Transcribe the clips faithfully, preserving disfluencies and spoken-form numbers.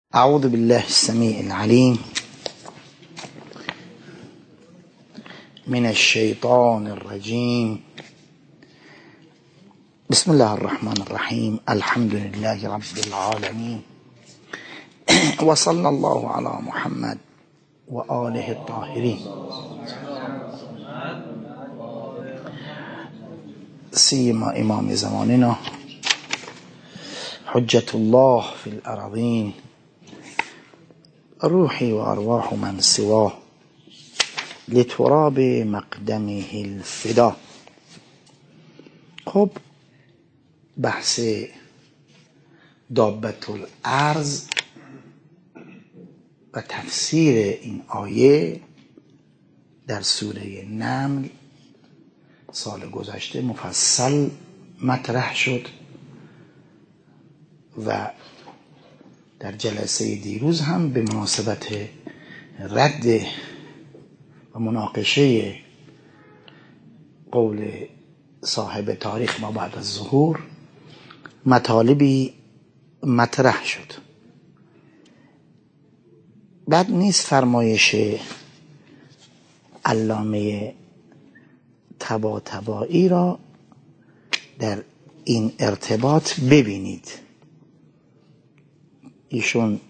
أعوذ بالله السميع العليم من الشيطان الرجيم. بسم الله الرحمن الرحيم. الحمد لله رب العالمين، وصلى الله على محمد وآله الطاهرين، سيما إمام زماننا حجة الله في الأراضين، روحي وأرواح من سواه لتراب مقدمه الفدا. خب بحث دابة الارض و تفسیر این آیه در سوره نمل سال گذشته مفصل مطرح شد و در جلسه دیروز هم به مناسبت رد و مناقشه قول صاحب تاریخ ما بعد از ظهور مطالبی مطرح شد. بعد نیست فرمایش علامه طباطبایی را در این ارتباط ببینید. ایشون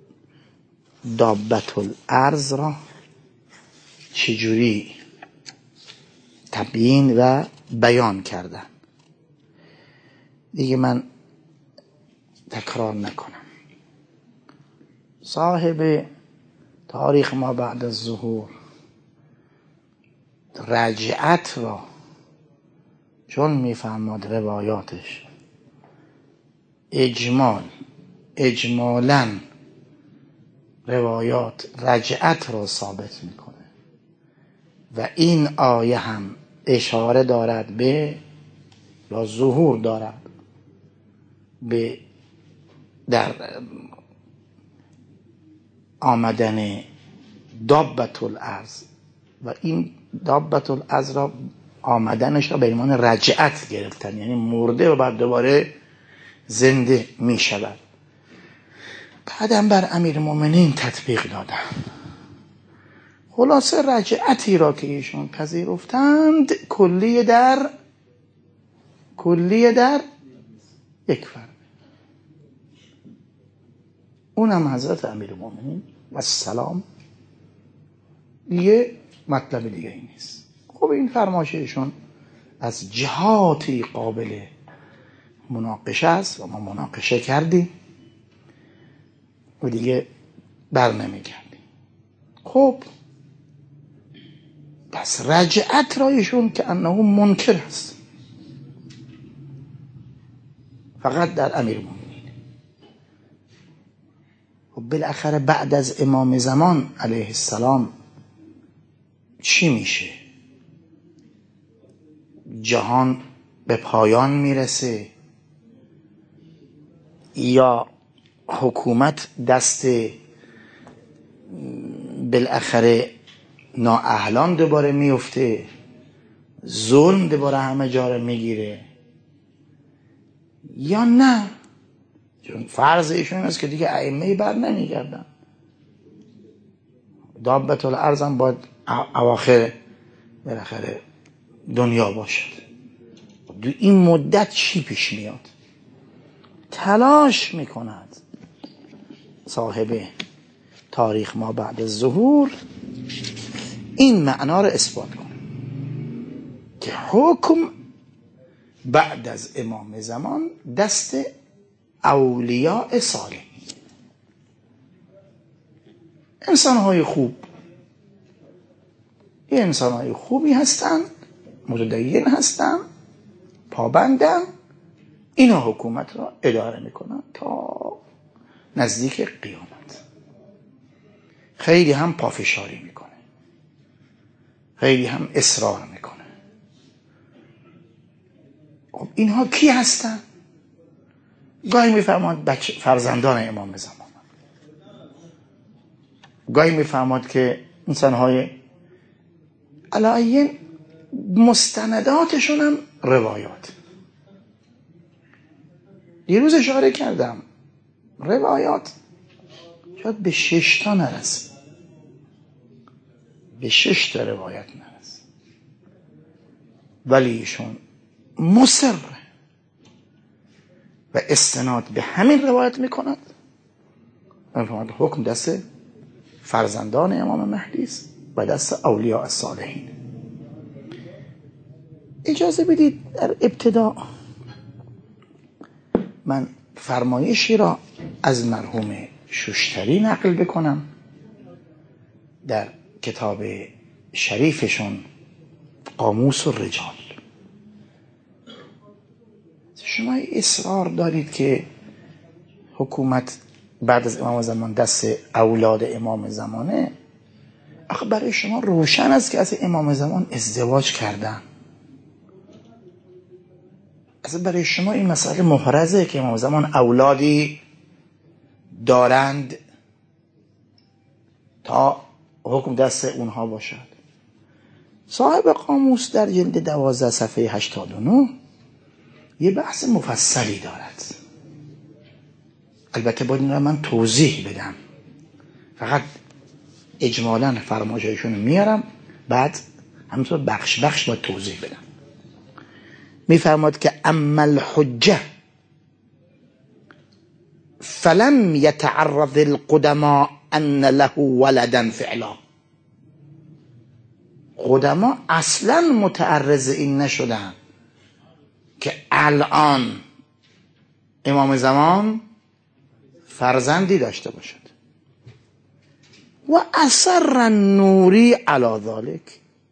دابة الارض را چجوری تبیین و بیان کردن. دیگه من تکرار نکنم. صاحب تاریخ ما بعد از ظهور رجعت را چون میفهمد روایاتش اجمال اجمالاً روایات رجعت را ثابت میکنه و این آیه هم اشاره دارد به یا ظهور دارد به در آمدن دابة الارض و این دابة الارض را آمدنش را به عنوان رجعت گرفتن، یعنی مرده و بعد دوباره زنده می شود. بعدم بر امیرالمومنین تطبیق دادن. خلاصه رجعتی را که ایشون پذیرفتند کلیه در کلیه در یک فرد، اونم حضرت امیرالمومنین و السلام. یه مطلب دیگه ای نیست. خب این فرمایش ایشون از جهاتی قابل مناقشه است و ما مناقشه کردیم و دیگه بر نمیگردیم. خب پس رجعت را ایشون که انه منکر است فقط در امیرالمومنین. و بالاخره بعد از امام زمان علیه السلام چی میشه؟ جهان به پایان میرسه یا حکومت دست بالاخره نااهلان دوباره میفته، ظلم دوباره همه جا رو میگیره، یا نه؟ چون فرض ایشون است که دیگه ائمه بر نمیگردن. دابة الارض هم باید اواخر بالاخره دنیا باشد. دو این مدت چی پیش میاد؟ تلاش میکند صاحب تاریخ ما بعد از ظهور این معنا را اثبات کنه که حکم بعد از امام زمان دست اولیاء صالح، انسانهای خوب. این انسانهای خوبی هستن، متدین هستن، پابندن، اینا حکومت را اداره میکنن تا نزدیک قیامت. خیلی هم پافشاری میکنه، خیلی هم اصرار میکنه. خب اینها کی هستن؟ گاهی میفرماد بچه فرزندان امام زمان، گاهی میفرماد که انسانهای علایین مستنداتشون هم روایات. دیروز اشاره کردم روایات حتی به شش تا نرسه، به شش تا روایت نرسه، ولی ایشون مصر و استناد به همین روایت میکند. حکم دست فرزندان امام مهدی است و دست اولیاء الصالحین. اجازه بدید در ابتدا من فرمایشی را از مرحوم شوشتری نقل بکنم در کتاب شریفشون قاموس الرجال. شما اصرار دارید که حکومت بعد از امام زمان دست اولاد امام زمانه. آخه برای شما روشن است که از امام زمان ازدواج کردن. اصلا برای شما این مسئله محرزه که امام زمان اولادی دارند تا حکم دست اونها باشد. صاحب قاموس در جلد دوازده صفحه هشتاد و نه یه بحث مفصلی دارد. البته باید این را من توضیح بدم، فقط اجمالاً فرمایششون رو میارم، بعد همینطور بخش بخش باید توضیح بدم. میفرماد که اما الحجه فلم يتعرض القدماء ان له ولدا فعلا. قدما اصلا متعرض این نشدن که الان امام زمان فرزندی داشته باشد. و اصر النوری علی ذلك،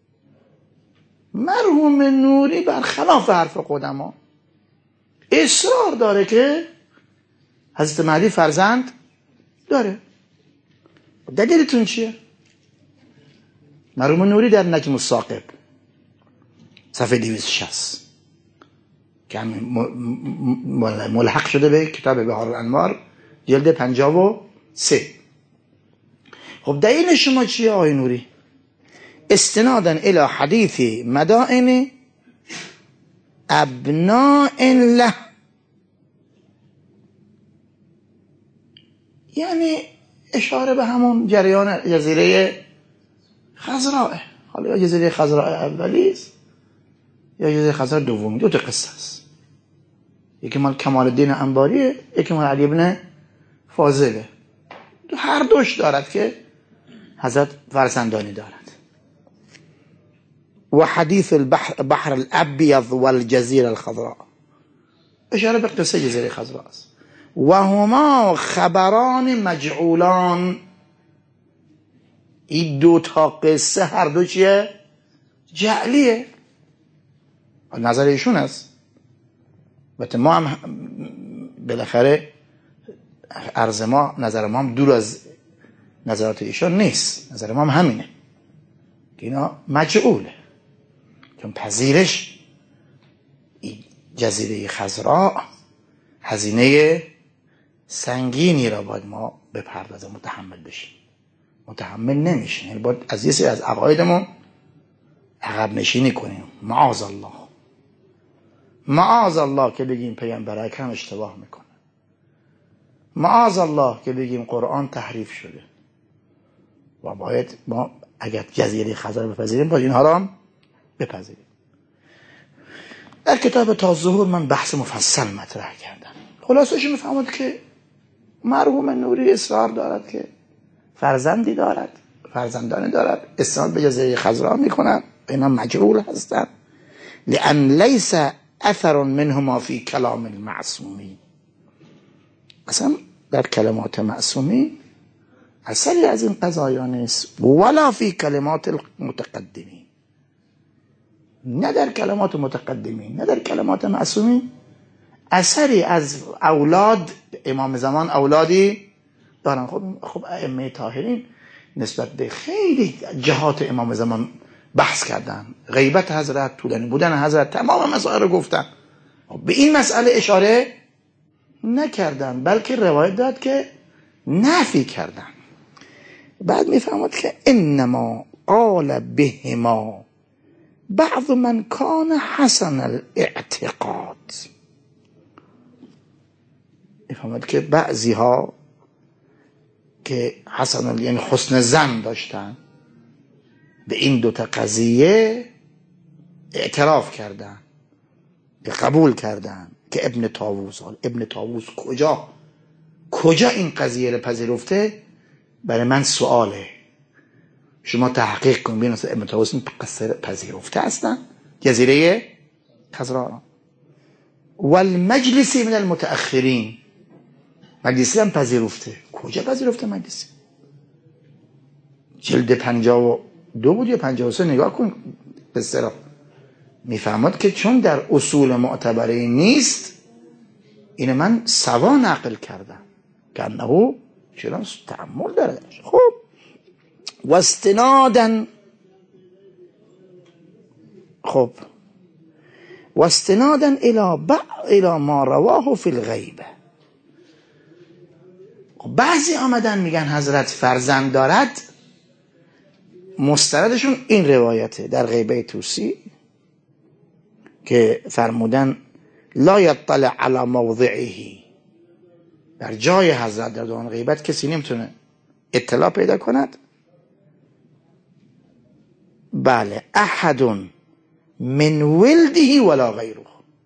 مرحوم نوری برخلاف حرف قدما اصرار داره که حضرت مهدی فرزند داره. دلیلتون چیه؟ مرحوم نوری در نجم الثاقب صفحه دویست و شصت که ملحق شده به کتاب بهار الانوار جلد پنجاه و سه. خب دلیل شما چیه آقای نوری؟ استنادا الى حدیث مدائن ابناء له، یعنی اشاره به همون جریان جزیره خضراء. حالا یا جزیره خضراء اولی است یا جزیره خضراء دومی، دو تا قصه است. یکی مال کمال الدین انباریه، یکی مال علی ابن فاضله. هر دوش دارد که حضرت فرزندانی دارد. و حدیث البحر بحر الابیض والجزیره الخضراء، اشاره به قصه جزیره خضراء است. و هما خبران مجعولان، این دو تا قصه هر دو چیه؟ جعلیه. نظر ایشون است. البته ما هم بالاخره عرض ما، نظر ما هم دور از نظرات ایشون نیست. نظر ما هم همینه که اینا مجعوله، چون پذیرش جزیره خضراء هزینه سنگینی را باید ما بپردازیم، متحمل بشیم. متحمل نمیشیم، یعنی باید از یه سری از عقایدمون عقب نشینی کنیم. معاذ الله، معاذ الله که بگیم پیامبر اکرم اشتباه میکنه، معاذ الله که بگیم قرآن تحریف شده. و باید ما اگر جزیره خضراء بپذیریم باید اینها را هم بپذیریم. در کتاب تا ظهور من بحث مفصل مطرح کردم. خلاصش میفهمد که مرحوم نوری اصرار دارد که فرزندی دارد، فرزندانی دارد، استناد به جزیره خضراء میکنن، اینا مجعول هستند. لأن لیس اثر منهما فی کلام المعصومی، اصلا در کلمات معصومی اثری از این قضایا نیست. ولا فی کلمات المتقدمین، نه در کلمات متقدمین نه در کلمات معصومین اثری از اولاد امام زمان اولادی دارن. خب خب ائمه طاهرین نسبت به خیلی جهات امام زمان بحث کردن، غیبت حضرت، طولانی بودن حضرت، تمام مسائل رو گفتن. به این مسئله اشاره نکردن، بلکه روایت داد که نفی کردن. بعد میفهمد که انما قال بهما بعض من کان حسن الاعتقاد. میفهمد که بعضی ها که حسن یعنی حسن ظن داشتن به این دوتا قضیه اعتراف کردن، که قبول کردن که ابن طاووس ابن طاووس کجا کجا این قضیه رو پذیرفته؟ برای من سواله. شما تحقیق کنید ببینید ابن طاووس این قصه پذیرفته هستن. جزیره خضرا. والمجلسی من المتأخرین، مجلسی هم پذیرفته. کجا پذیرفته مجلسی؟ جلد پنجاه و دو بود یا پنجاه و سه؟ نگاه کن قصه را. میفهمد که چون در اصول معتبره نیست، این من سوا نقل کردم که انه چرا تعمل داره. خب و استنادن خب و استنادن الى بعض الى ما رواه فی الغیبه. بعضی آمدن میگن حضرت فرزند دارد، مستندشون این روایته در غیبه توسی که فرمودن لا یطلع علی موضعه، در جای حضرت در دوران غیبت کسی نمیتونه اطلاع پیدا کند. بله احد من ولده ولا غیره،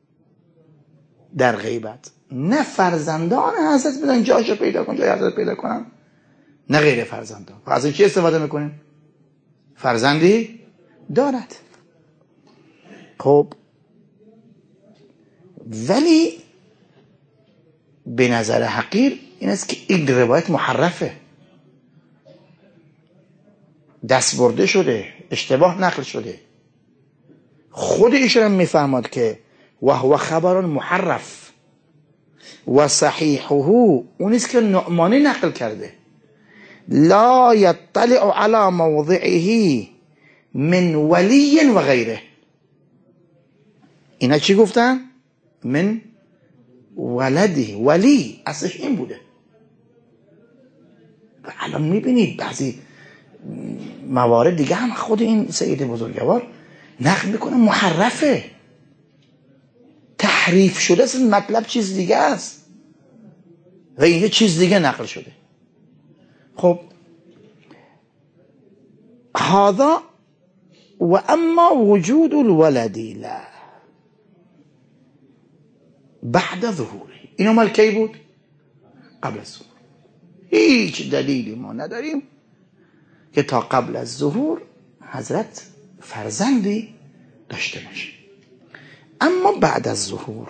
در غیبت نه فرزندان حضرت میتونن جاشو پیدا کنن، جای حضرت پیدا کنن، نه غیر فرزندان. از این چی استفاده میکنیم؟ فرزندی دارد. خب ولی به نظر حقیر این است که این روایت محرفه، دست برده شده، اشتباه نقل شده. خود ایشون میفهمد که و هو خبر محرف و صحیحه اونیست که نعمانی نقل کرده، لا یطلع علی موضعه من ولی و غیره. اینا چی گفتن؟ من ولده، ولی اصلش این بوده. و الان میبینید بعضی موارد دیگه هم خود این سید بزرگوار نقل میکنه محرفه، تحریف شده است، مطلب چیز دیگه است و این یه چیز دیگه نقل شده. خب هذا و اما وجود الولد لا بعد ظهوره، اینو مال کی بود؟ قبل از ظهور. هیچ دلیلی ما نداریم که تا قبل از ظهور حضرت فرزندی داشته باشه. اما بعد از ظهور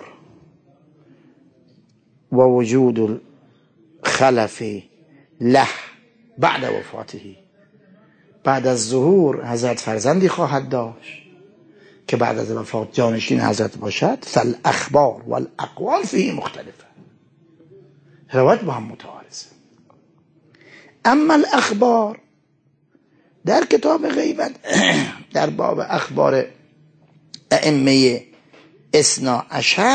و وجود الخلف له بعد وفاته، بعد از ظهور حضرت فرزندی خواهد داشت که بعد از وفات جانشین حضرت باشد. فالاخبار والاقوال فيه مختلفه، روایت با هم متعارضه. اما الاخبار در کتاب غیبت در باب اخبار ائمه اثنا عشر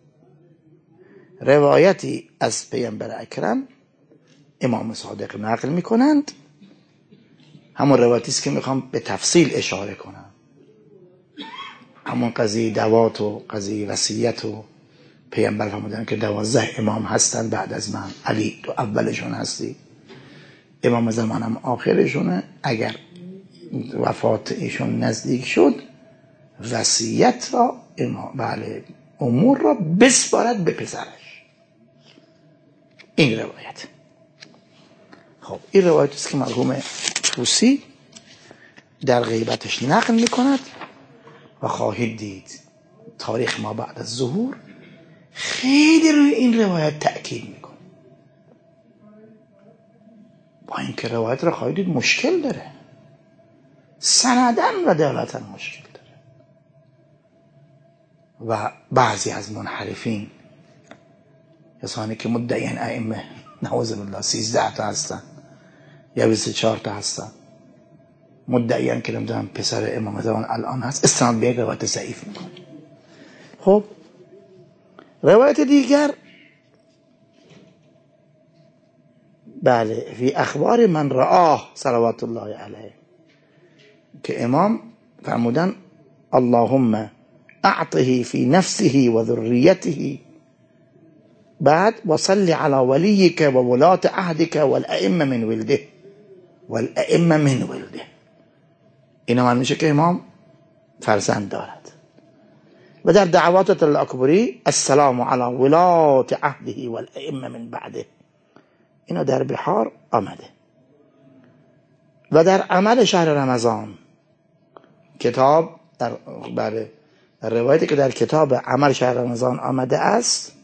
روایتی از پیامبر اکرم امام صادق نقل میکنند. همون روایتی است که میخوام به تفصیل اشاره کنم، همون قضیه دوات و قضیه وصیت و پیامبر فرمودن که دوازده امام هستن بعد از من، علی تو اولشون هستی، امام زمانم آخرشونه. اگر وفات ایشون نزدیک شد وصیت را امام بله امور را بسپارد به پسرش. این روایت. خب این روایت است که مرحوم توسی در غیبتش نقل میکند و خواهید دید تاریخ ما بعد از ظهور خیلی روی این روایت تأکید میکنه، با اینکه روایت را خواهید دید مشکل داره، سندن و دلالتا مشکل داره و بعضی از منحرفین کسانی که مدعیان ائمه نعوذ بالله سیزده تا هستن یا بیست و چهار تا هستن، مدعیان که نمیدونم پسر امام زمان الان هست، استناد به یک روایت ضعیف میکنه. خب روایت دیگر بله فی اخبار من رآه صلوات الله علیه که امام فرمودن اللهم اعطه فی نفسه و ذریته بعد وصلی علی ولیک و ولات عهدک والائمه من ولده، والائمه من ولده. اینا من میشه که امام فرزند دارد. و در دعوات الاکبری السلام علی ولات عهده والائمه من بعده. اینا در بحار آمده. و در عمل شهر رمضان کتاب در بله روایتی که در کتاب عمل شهر رمضان آمده است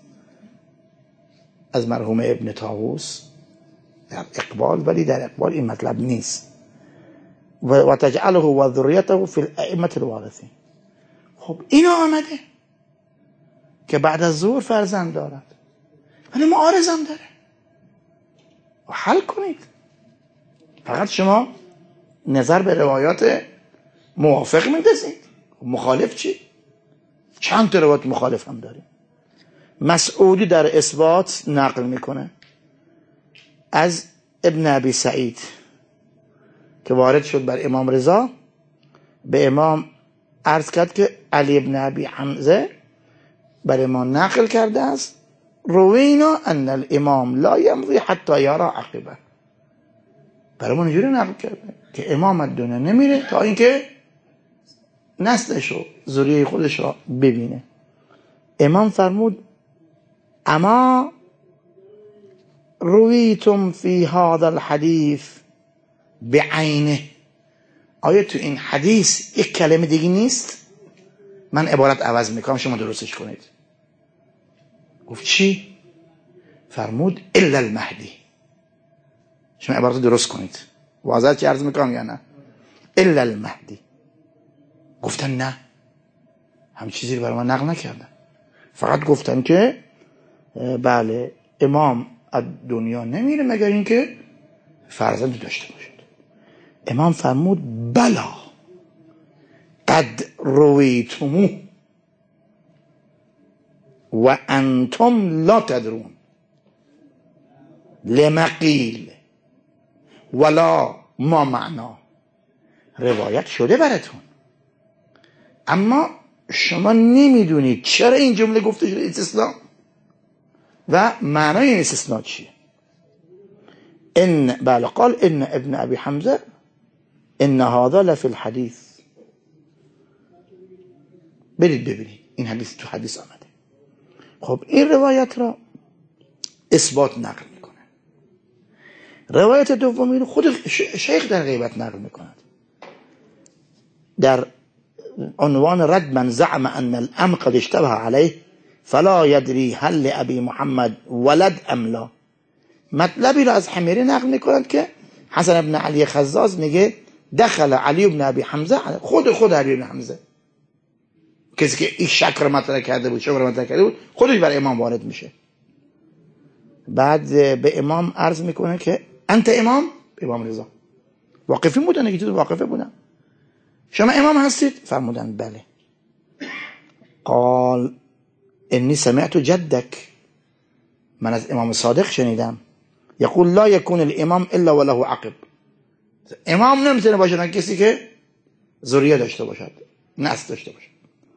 از مرحوم ابن طاووس در اقبال، ولی در اقبال این مطلب نیست. و تجعله و ذریته فی الائمه الوارثین. خب اینا آمده که بعد از ظهر فرزند دارد، ولی معارض هم داره. و حل کنید. فقط شما نظر به روایات موافق میندازید، مخالف چی؟ چند تا روایت مخالف هم داریم. مسعودی در اثبات نقل میکنه از ابن ابی سعید که وارد شد بر امام رضا، به امام عرض کرد که علی ابن ابی حمزه بر امام نقل کرده است روینا ان الامام لا یمضی حتی یرا عقبه. برای ما اینجوری نقل کرده که امام از دنیا نمیره تا اینکه نسلش و ذریه خودش را ببینه. امام فرمود اما رویتم فی هذا الحدیث بعینه، آیا تو این حدیث یک کلمه دیگه نیست؟ من عبارت عوض میکنم شما درستش کنید. گفت چی؟ فرمود الا المهدی. شما عبارت درست کنید. واضح چی عرض میکنم یا نه؟ الا المهدی. گفتن نه، هم چیزی رو برای من نقل نکردن، فقط گفتن که بله امام از دنیا نمیره مگر اینکه فرزند داشته باشد. امام فرمود بلا قد رویتمو و انتم لا تدرون لمقیل ولا ما معنا. روایت شده براتون اما شما نمیدونید چرا این جمله گفته شده استثناء و معنای این استثناء چیه. ان بله قال ان ابن ابي حمزه ان هذا لفي الحديث. برید ببینید این حدیث تو حدیث آمده. خب این روایت را اثبات نقل میکنه. روایت دومی رو خود شیخ در غیبت نقل میکند در عنوان رد من زعم ان الامر قد اشتبه عليه فلا يدري هل لابي محمد ولد ام لا. مطلبی را از حمیری نقل میکنند که حسن ابن علی خزاز میگه دخل علی ابن ابی حمزه، خود خود علی ابن حمزه کسی که این شک رو مطرح کرده بود، شک رو مطرح کرده بود، خودش بر امام وارد میشه. بعد به امام عرض میکنه که انت امام؟ امام رضا واقفین بودن، یکی تو واقفه بودن، شما امام هستید؟ فرمودن بله. قال انی سمعت جدک، من از امام صادق شنیدم یقول لا یکون الامام الا وله عقب. امام نمیتونه باشه کسی که ذریه داشته باشد، نسل داشته باشد.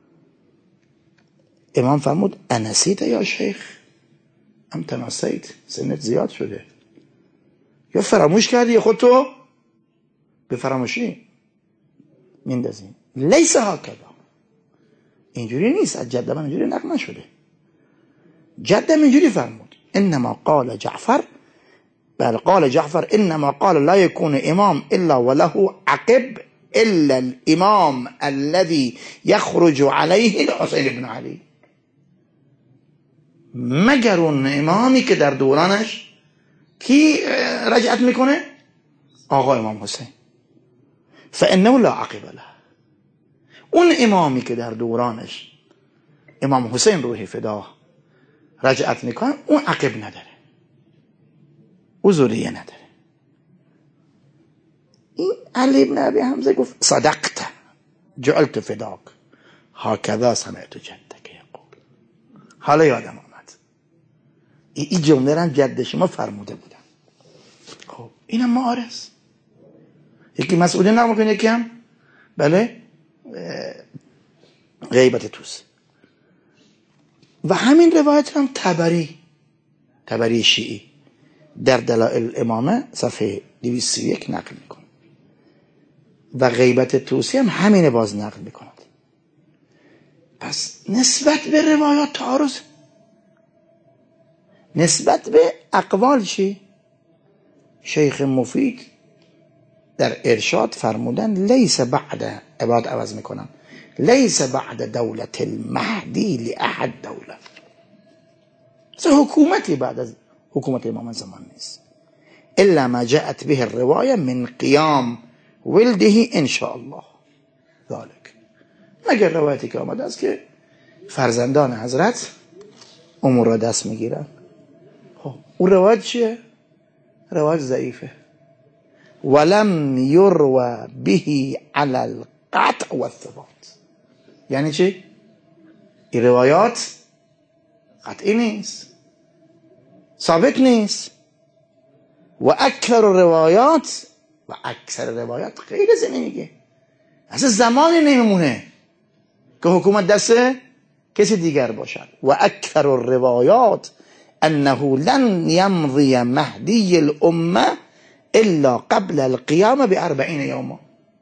امام فرمود انسیت یا شیخ ام تناسیت، سنت زیاد شده یا فراموش کردی یا خودتو به فراموشی میندازی. لیس هکذا، اینجوری نیست، از جد من اینجوری نقل نشده. جدم اینجوری فرمود انما قال جعفر، بل قال جعفر انما قال لا يكون امام الا وله عقب الا الامام الذي يخرج عليه الحسين بن علي. مگر اون امامی که در دورانش کی رجعت میکنه؟ آقا امام حسین. فانه لا عقب له. اون امامی که در دورانش امام حسین روح فدا رجعت میکنه اون عقب نداره، او ذریه نداره. این علی بن ابی حمزه گفت صدقت جعلت فداک هکذا سمعت جدک یقول. حالا یادم آمد این جمله را جد شما فرموده بودم. خب اینم معارض، یکی مسئولی نقل میکنه، یکی هم بله غیبت توست. و همین روایت هم طبری طبری شیعی در دلائل الامامه صفحه دویست و سی و یک نقل میکنه و غیبت طوسی هم همینه باز نقل میکند. پس نسبت به روایات تعارض، نسبت به اقوال چی؟ شیخ مفید در ارشاد فرمودن لیس بعد، عباد عوض میکنم، لیس بعد دولت المهدی لأحد دوله. اصلا حکومتی بعد از حکومت امام زمان نیست. الا ما جاءت به الروايه من قیام ولده ان شاء الله ذلك، مگر روایتی که آمده است که فرزندان حضرت امور را دست میگیرن. خب اون روایت چیه؟ روایت ضعیفه. ولم یروى به على القطع والثبات. یعنی چی؟ این روایات قطعی نیست، ثابت نیست. و اکثر روایات، و اکثر روایات غیر از این میگه، اصلا زمانی نمیمونه که حکومت دست کسی دیگر باشد. و اکثر الروایات انه لن یمضی مهدی الامه الا قبل القیام باربعین یوما.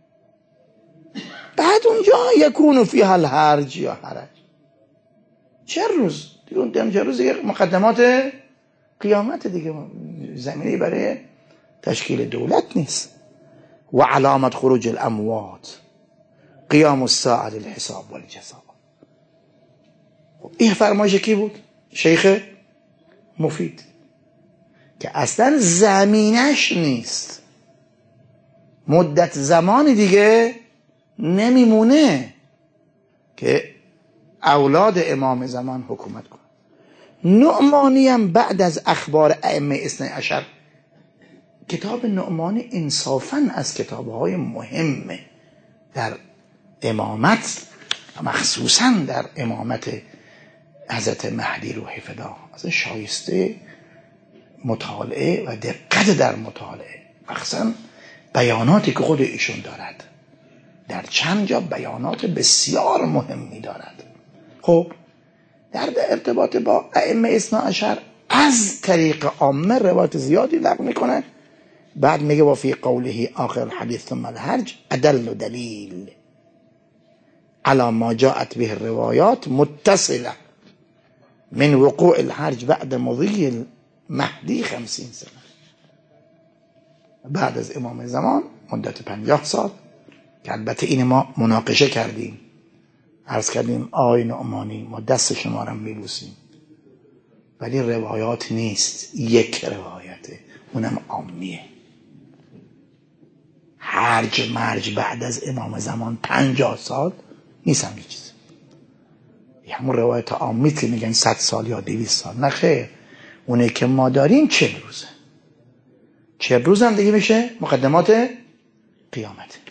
بعد اونجا یکون فیها الحرج یا حرج. چه روز دیگه؟ اون چه روز دیگه مقدمات قیامت دیگه، زمینی برای تشکیل دولت نیست. و علامت خروج الاموات قیام الساعه للحساب والجزاء. این فرمایش کی بود؟ شیخ مفید، که اصلا زمینش نیست، مدت زمانی دیگه نمیمونه که اولاد امام زمان حکومت کنه. نعمانی هم بعد از اخبار ائمه اثنی عشر، کتاب نعمانی انصافاً از کتابهای مهمه در امامت، مخصوصاً در امامت حضرت مهدی روح فدا، از شایسته مطالعه و دقت در مطالعه، مخصوصاً بیاناتی که خود ایشون دارد. در چند جا بیانات بسیار مهمی دارد. خب در ارتباط با ائمه اثنا عشر از طریق عامه روایت زیادی نقل میکنه. بعد میگه و فی قوله آخر الحدیث ثم الحرج ادل دلیل على ما جاءت به الروایات متصله من وقوع الحرج بعد مضی المهدی خمسین سنه. بعد از امام زمان مدت پنجاه سال، که البته این ما مناقشه کردیم، عرض کردیم آقای نعمانی ما دست شما را میبوسیم، ولی روایات نیست، یک روایته، اونم عامیه. هرج مرج بعد از امام زمان پنجاه سال نیست هم چیز، همون روایت عامی که میگن صد سال یا دویست سال، نه خیر، اونه که ما داریم چه روزه، چه روز هم دیگه میشه مقدمات قیامت.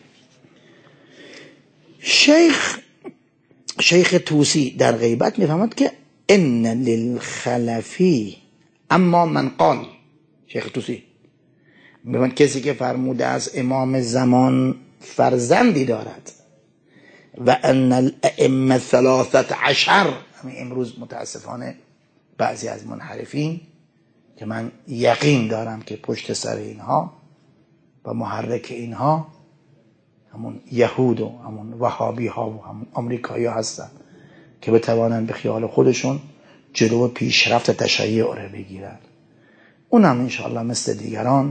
شیخ شیخ طوسی در غیبت میفهمد که ان للخلفی اما من قال، شیخ طوسی میفهمد کسی که فرموده از امام زمان فرزندی دارد و ان الائمه ثلاثه عشر، همین امروز متاسفانه بعضی از منحرفین که من یقین دارم که پشت سر اینها و محرک اینها همون یهود و همون وهابی ها و همون آمریکایی ها هستن که بتوانند به خیال خودشون جلو پیشرفت تشیع رو بگیرن. اونم انشاءالله مثل دیگران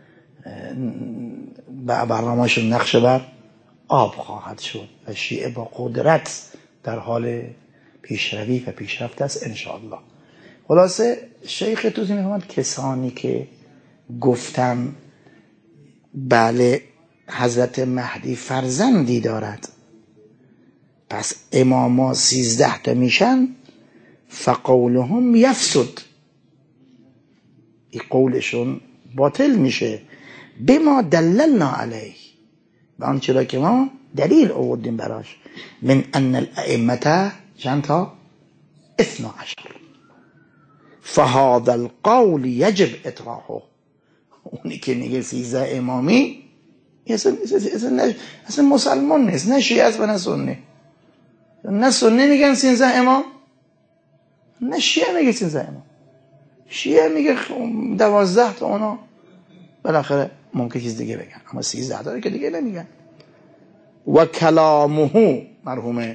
به برنامه‌شون نقش بر آب خواهد شد و شیعه با قدرت در حال پیشروی و پیشرفت است انشاءالله. خلاصه شیخ طوسی میفهمد کسانی که گفتن بله حضرت مهدی فرزندی دارد پس اماما سیزده تا میشن، فقولهم یفسد، این قولشون باطل میشه، بما دللنا علیه، به آنچه را که ما دلیل آوردیم براش، من ان الائمه چند تا؟ اثنا عشر، فهذا القول یجب اطراحه. اونی که میگه سیزده امامی اصلا, اصلا, اصلا مسلمان نیست، نه شیعه است و نه سنی. نه سنی میگن سیزده امام، نه شیعه میگه سیزده امام. شیعه میگه دوازده تا اونا بالاخره ممکن چیز دیگه بگن، اما سیزده داره که دیگه نمیگن. و کلامه مرحوم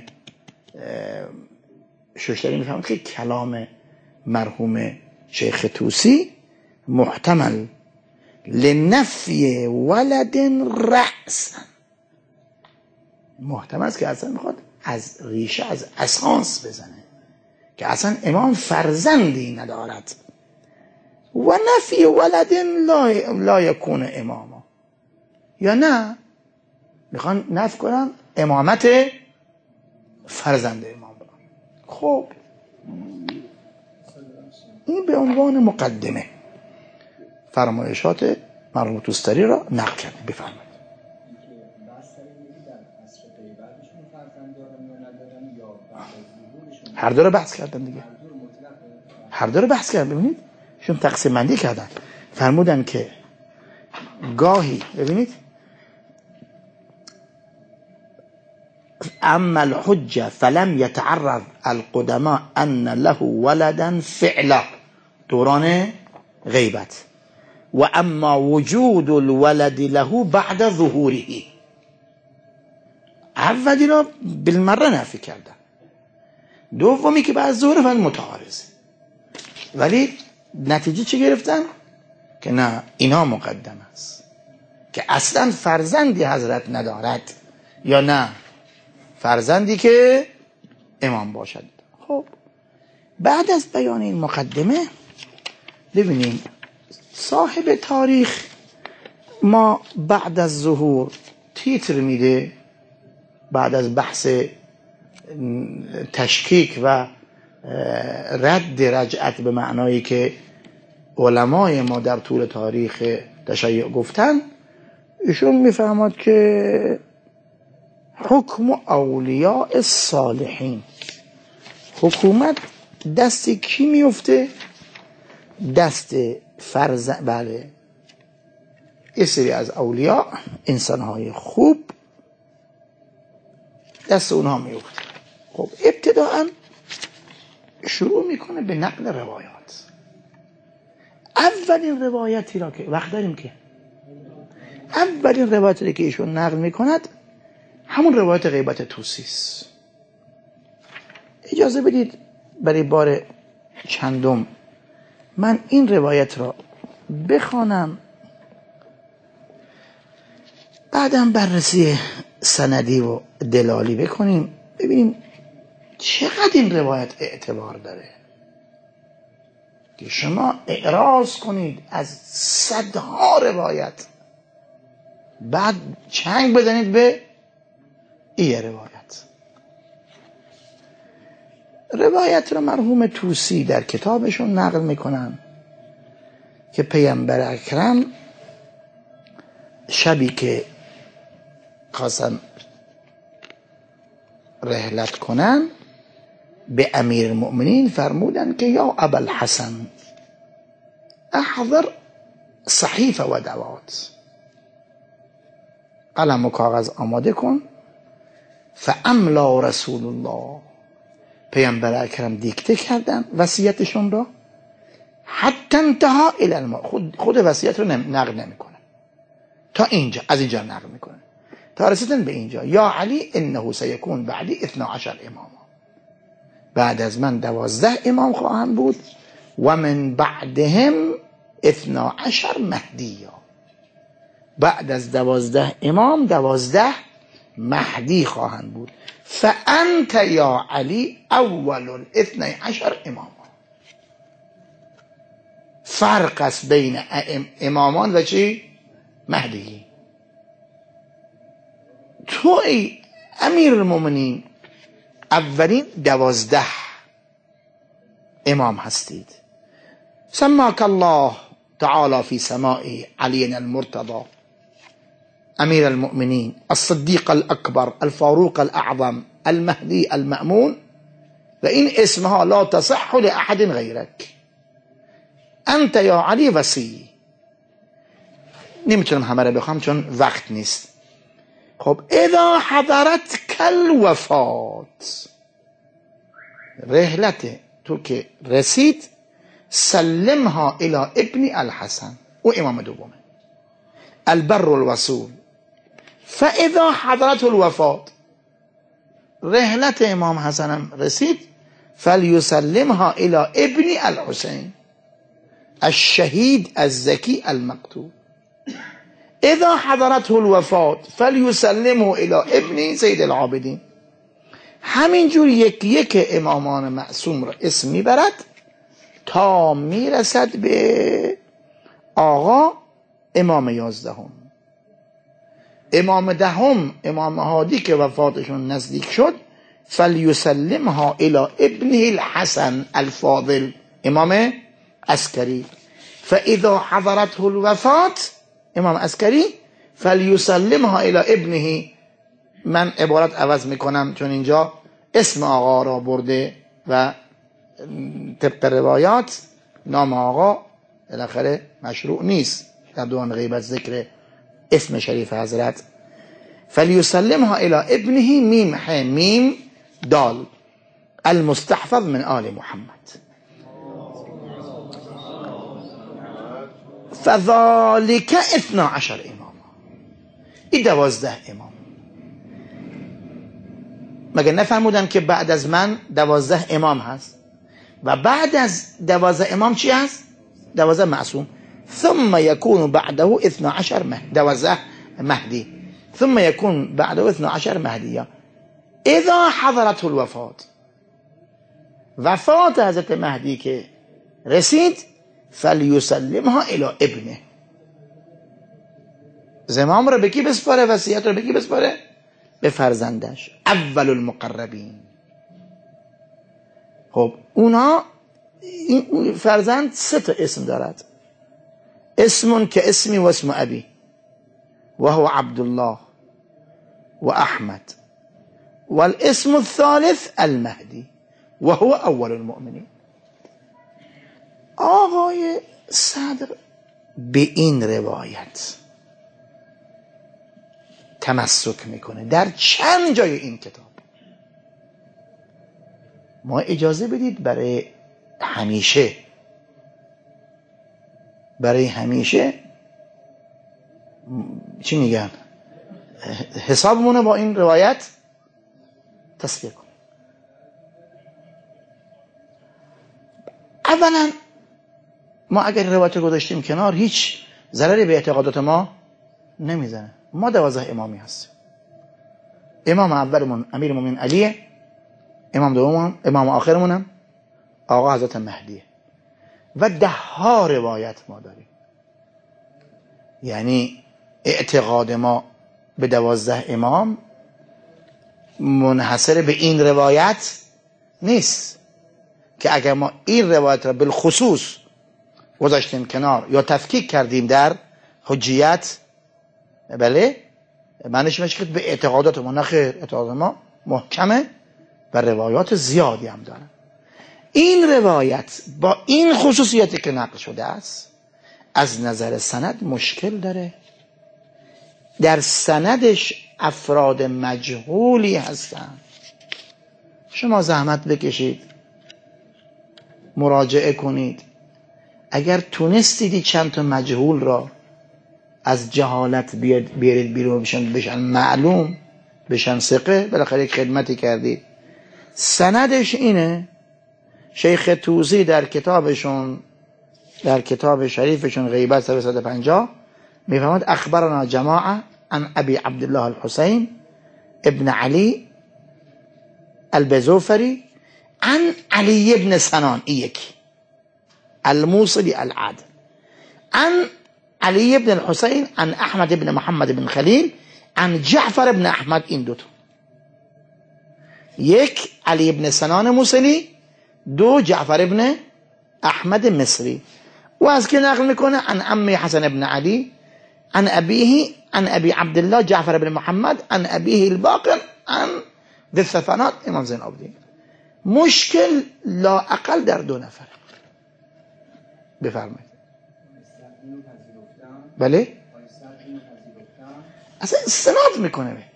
ششتری میفهمد که کلام مرحوم شیخ طوسی محتمل لنفی ولد رأسا، محتمل است که اصلا میخواد از ریشه از اساس بزنه که اصلا امام فرزندی ندارد. و نفی ولد لا, لا یکون اماما، یا نه میخوان نفی کنن امامت فرزند امام. خب این به عنوان مقدمه فرمایشات مرحوم توستری را نقل کرده. بفرمایید. هر دو رو بحث کردن دیگه، هر دو رو بحث کردن. ببینید شون تقسیم بندی کردن، فرمودن که گاهی ببینید اما الحجه فلم يتعرض القدماء ان له ولدا فعلا دوران غیبت، و اما وجود الولد له بعد ظهوره، اولی را بالمره نفی کردن، دومی که بعد ظهور فقط متعارضه. ولی نتیجه چی گرفتن؟ که نه اینا مقدم است که اصلا فرزندی حضرت ندارد، یا نه فرزندی که امام باشد. خب بعد از بیان این مقدمه ببینیم صاحب تاریخ ما بعد از ظهور تیتر میده، بعد از بحث تشکیک و رد رجعت به معنایی که علمای ما در طول تاریخ تشیع گفتن، ایشون میفهمد که حکم اولیاء الصالحین، حکومت دست کی میفته؟ دست فرز بله یه سری از اولیاء، انسانهای خوب، دست اونها میفته. خب ابتداء شروع میکنه به نقل روایات. اولین روایتی را که وقت داریم که اولین روایتی که ایشون نقل میکند همون روایت غیبت طوسی است. اجازه بدید برای بار چندم من این روایت را بخوانم، بعدم بررسی سندی و دلالی بکنیم، ببینیم چقدر این روایت اعتبار داره که شما اعراض کنید از صدها روایت بعد چنگ بزنید به این روایت. روایت را مرحوم طوسی در کتابشون نقل میکنن که پیامبر اکرم شبی که خواستن رحلت کنن به امیر المؤمنین فرمودن که یا ابوالحسن احضر صحیفه و دوات، قلم و کاغذ آماده کن. فاملا رسول الله، پیامبر اکرم دیکته کردن وصیتشون را، حتی انتها الی الموت، خود خود وصیت رو نقل نمیکنه، تا اینجا، از اینجا نقل میکنه تا رسیدن به اینجا. یا علی انه سیکون بعدی اثنا عشر امام، بعد از من دوازده امام خواهند بود، و من بعدهم اثنا عشر مهدی، بعد از دوازده امام دوازده مهدی خواهند بود. فانت یا علی اول الاثنی عشر امام، فرق است بین امامان و چی؟ مهدی. تو ای امیر المؤمنین اولین دوازده امام هستید. سماک الله تعالی فی سمائی علی المرتضی امیر المؤمنین الصدیق الاکبر الفاروق الاعظم المهدی المأمون، و این اسمها لا تصح لأحد غیرک، انت یا علی وصی. نمیتونم همه رو بخوام چون وقت نیست. خب اذا حضرت کل وفات، رحلت تو که رسید سلمها الى ابن الحسن، او امام دومه، البر الوصول، فاذا حضرت الوفات، رحلت امام حسن رسید، فلیسلمها الى ابن الحسین الشهید الزکی المقتول، اذا حضرته الوفات فلیسلمه الى ابن زید العابدین. همینجور یک یک امامان معصوم را اسم میبرد تا میرسد به آقا امام یازدهم. امام دهم، امام هادی که وفاتشون نزدیک شد، فلیسلمها الى ابنه الحسن الفاضل امام عسکری، فاذا حضرته الوفات امام عسکری فلیسلمها الى ابنه. من عبارت عوض میکنم چون اینجا اسم آقا را برده و طبق روایات نام آقا بالاخره مشروع نیست در دوران غیبت ذکر اسم شریف حضرت. فلیسلمها الى ابنه میم ح میم دال المستحفظ من آل محمد. فذلك اثنا عشر امام، این دوازده امام. مگه نفرمودن که بعد از من دوازده امام هست و بعد از دوازده امام چی هست؟ دوازده معصوم. ثم يكون بعده اثنا عشر مهدی، دوازده مهدی. ثم يكون بعده اثنا عشر مهدیه. اذا حضرت الوفات، وفات حضرت مهدی که رسید، فلیسلمها الى ابنه. زمام رو به کی بسپاره؟ وصیت رو به کی بسپاره؟ به فرزندش، اول المقربین. خب اونا، این فرزند سه تا اسم دارد، اسم که اسمی و اسم ابی و هو عبدالله و احمد، و الاسم الثالث المهدی و هو اول المؤمنین. آقای صدر به این روایت تمسک میکنه در چند جای این کتاب. ما اجازه بدید برای همیشه، برای همیشه چی میگن، حسابمونه با این روایت تصفیه کن. اولا ما اگر روایت رو گذاشتیم کنار، هیچ ضرری به اعتقادات ما نمیزنه. ما دوازده امامی هستیم. امام اولمون امیر المومنین علیه، امام دومون امام آخرمونم آقا حضرت مهدیه و ده ها روایت ما داریم. یعنی اعتقاد ما به دوازده امام منحصر به این روایت نیست که اگر ما این روایت را بالخصوص گذاشتیم کنار یا تفکیک کردیم در حجیت، بله معنیش میشه که به اعتقادات ما نخیر. اعتقاد ما محکمه و روایات زیادی هم داره. این روایت با این خصوصیتی که نقل شده است از نظر سند مشکل داره. در سندش افراد مجهولی هستند. شما زحمت بکشید مراجعه کنید، اگر تونستید چند تا مجهول را از جهالت بیارید بیرون بشن بشن معلوم بشن ثقه، بالاخره یک خدمتی کردید. سندش اینه. شیخ توسی در کتابشون، در کتاب شریفشون غیبت صفحه صد و پنجاه میفهمد اخبرنا جماعه عن ابی عبدالله الحسین ابن علی البزوفری عن علی ابن سنان، این یکی الموصلی العادل، عن علی ابن الحسین عن احمد ابن محمد بن خلیل عن جعفر ابن احمد. این دوتا، یک علی ابن سنان موصلی، دو جعفر ابن احمد مصری. و از که نقل میکنه عن عمه حسن ابن علی عن ابیه عن ابی عبدالله جعفر ابن محمد عن ابیه الباقر عن ذی الثفنات امام زین العابدین. مشکل لا اقل در دو نفر. بفرمایید. بله اصلا استناد میکنه به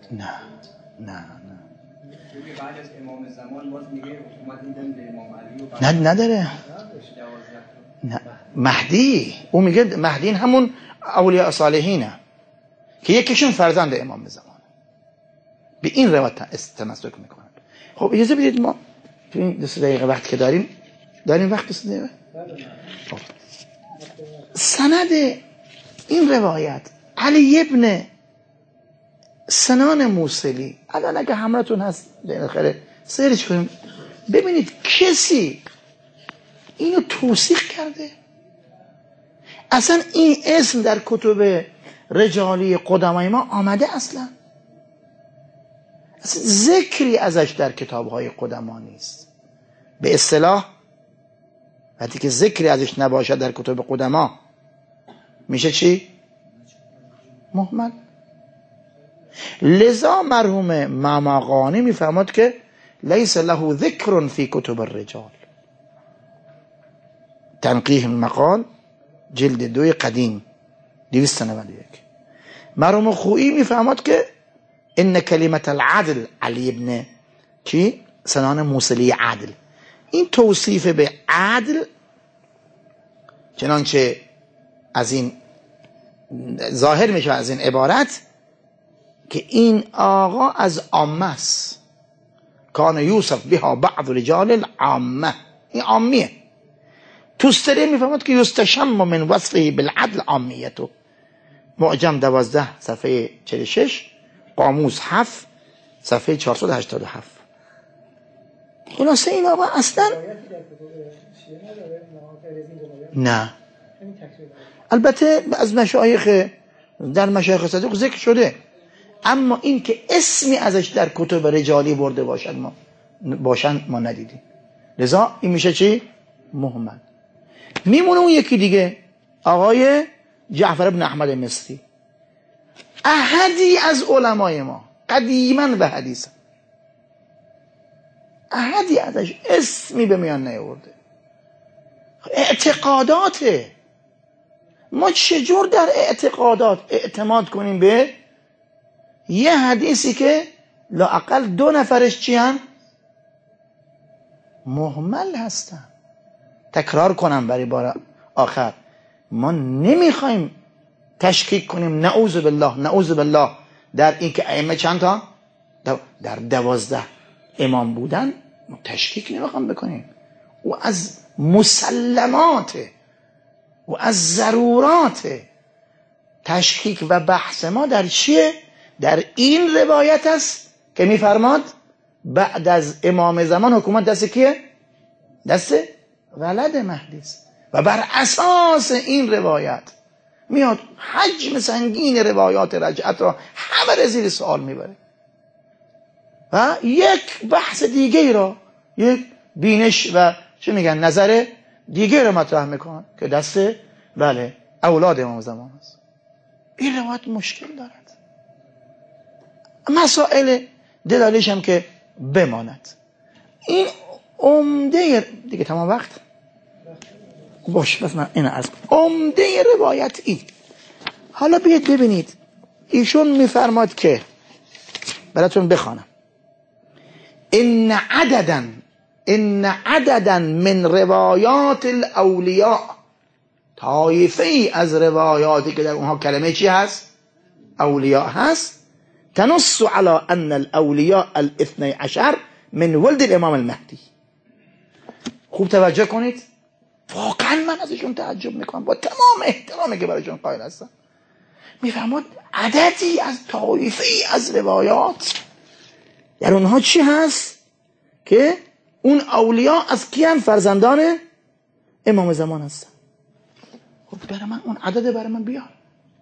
نه نه نه بعد از امام زمان باز میگه حکومت میدن به امام علی و نه نداره. نه مهدی، او میگه مهدی همون اولیاء صالحینه که یکیشون فرزند امام زمان، به این روایت تمسک میکنن. خب اجازه بدید ما تو این دو سه دقیقه وقت که داریم داریم وقت دو سه دقیقه خب. سند این روایت علی ابن سنان موصلی، الان اگه همراهتون هست بالاخره سرچ کنیم ببینید کسی اینو توثیق کرده. اصلا این اسم در کتب رجالی قدمای ما آمده، اصلا اصلا ذکری ازش در کتاب‌های قدما نیست. به اصطلاح وقتی که ذکری ازش نباشد در کتب قدما میشه چی؟ مهمل. لذا مرحوم ماماقانی میفهمد که لیس له ذکر فی کتب الرجال. تنقیح المقال جلد دوی قدیم دویست و نود و یک. مرحوم خویی میفهمد که ان کلمت العدل علی ابن چی؟ سنان موصلی عدل، این توصیف به عدل چنانچه از این ظاهر میشه از این عبارت که این آقا از عامه است. کان یوسف بها بعض رجال العامه، این عامیه. توستری میفهمد که یستشم من وصفه بالعدل عامیتو. معجم دوازده صفحه چهل و شش، قاموس هفت صفحه چهارصد و هشتاد و هفت. خلاصه این آقا اصلا نه. البته از مشایخ در مشایخ صدوق ذکر شده، اما این که اسمی ازش در کتب رجالی برده باشد ما باشن ما ندیدیم. لذا این میشه چی؟ مهمل. میمونه اون یکی دیگه، آقای جعفر بن احمد مصری، احدی از علمای ما قدیما و حدیثا، احدی ازش اسمی به میان نیاورده. اعتقاداته، ما چجور در اعتقادات اعتماد کنیم به یه حدیثی که لااقل دو نفرش چی هم؟ مهمل هستن. تکرار کنم برای بار آخر، ما نمیخوایم تشکیک کنیم نعوذ بالله نعوذ بالله در این که ائمه چند تا در دوازده امام بودن، ما تشکیک نمیخوایم بکنیم. و از مسلمات و از ضرورات تشکیک و بحث ما در چیه؟ در این روایت است که میفرماد بعد از امام زمان حکومت دست کیه؟ دست ولد مهدی است. و بر اساس این روایت میاد حجم سنگین روایات رجعت را همه زیر سوال میبره و یک بحث دیگه را، یک بینش و چه میگن نظر دیگه را مطرح میکنن که دست بله اولاد امام زمان است. این روایت مشکل دارد. مسائل دلالیش هم که بماند. این عمده دیگه تمام وقت باش، بس من این از عمده روایت این. حالا بیاید ببینید ایشون میفرماد که براتون بخوانم: ان عددا ان عددا من روایات الاولیاء، طایفه ای از روایاتی که در اونها کلمه چی هست؟ اولیاء هست، تنص على ان الاولیاء الاثنی عشر من ولد الامام المهدی. خوب توجه کنید، واقعا من ازشون تعجب میکنم با تمام احترامی که برایشون قائل هستم. میفهمد عددی از طایفه ای از روایات در اونها چی هست که اون اولیاء از کیان؟ فرزندان امام زمان هستن. خب برای من اون عدد برای من بیار.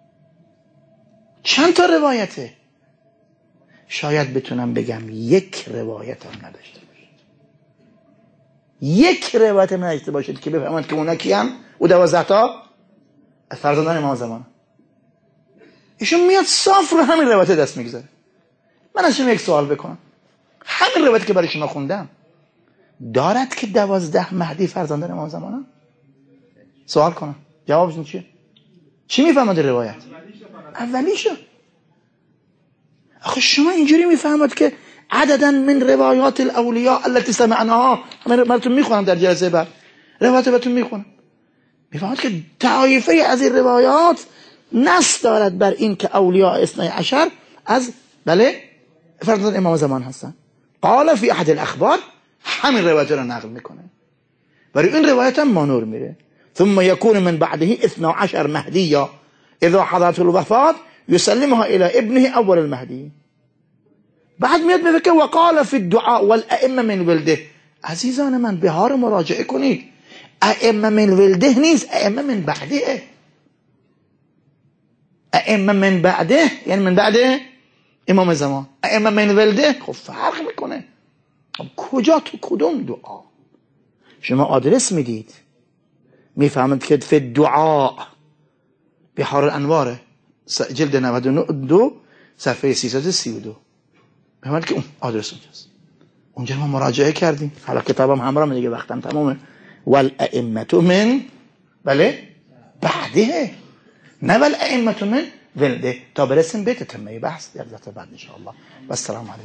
چند تا روایته؟ شاید بتونم بگم یک روایت هم نداشته باشید، یک روایت هم نداشته باشید که بفهمند که اونا کیان؟ او دوازده تا از فرزندان امام زمان. ایشون میاد صاف رو همین روایت دست میگذاره. من از شما یک سوال بکنم، همین روایت که برای شما خوندم دارد که دوازده مهدی فرزندان امام زمان؟ سوال کنم جوابشون چیه؟ چی میفهمد روایت؟ اولیشو. آخه شما اینجوری میفهمید که عددا من روایات الاولیاء التي سمعناها، همه براتون میخونم در جلسه بعد، روایات براتون میخونم، میفهمید که طایفه از این روایات نص دارد بر این که اولیاء اثنی عشر از بله فرزندان امام زمان هستن. قال فی احد الاخبار، همین روایت رو نقل میکنه، برای این روایت هم مانور میره. ثم يكون من بعده اثنی عشر مهدیا اذا حضرت الوفات يسلمها الى ابنه اول المهدی. بعد میاد میگه که وقال فی الدعاء والائمه من ولده. عزیزان من بها رو مراجعه کنید، ائمه من ولده نیست، ائمه من بعده. ائمه من بعده یعنی من بعده امام زمان، ائمه من ولده خب فرق میکنه. کجا تو کدوم دعا؟ شما آدرس میدید میفهمید که فی الدعاء بحار الانواره جلد نود و دو صفحه سیصد و سی و دو، بفهمید که اون آدرس اونجاست. اونجا ما مراجعه کردیم، حالا کتابم همراه دیگه، وقتم تمامه. والائمه من بله بعده، نه والائمه من ولده، تا برسیم به تتمه بحث در ذات بعد ان شاء الله. و السلام علیکم.